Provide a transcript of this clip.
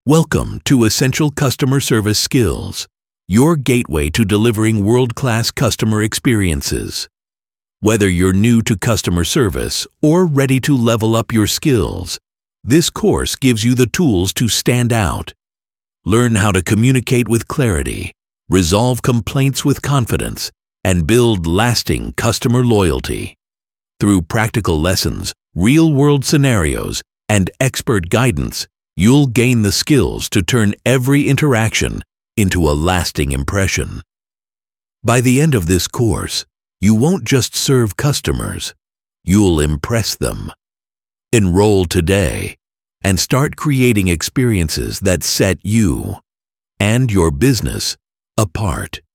Welcome to Essential Customer Service Skills, your gateway to delivering world-class customer experiences. Whether you're new to customer service or ready to level up your skills, this course gives you the tools to stand out. Learn how to communicate with clarity, resolve complaints with confidence, and build lasting customer loyalty. Through practical lessons, real-world scenarios, and expert guidance, you'll gain the skills to turn every interaction into a lasting impression. By the end of this course, you won't just serve customers, you'll impress them. Enroll today and start creating experiences that set you and your business apart.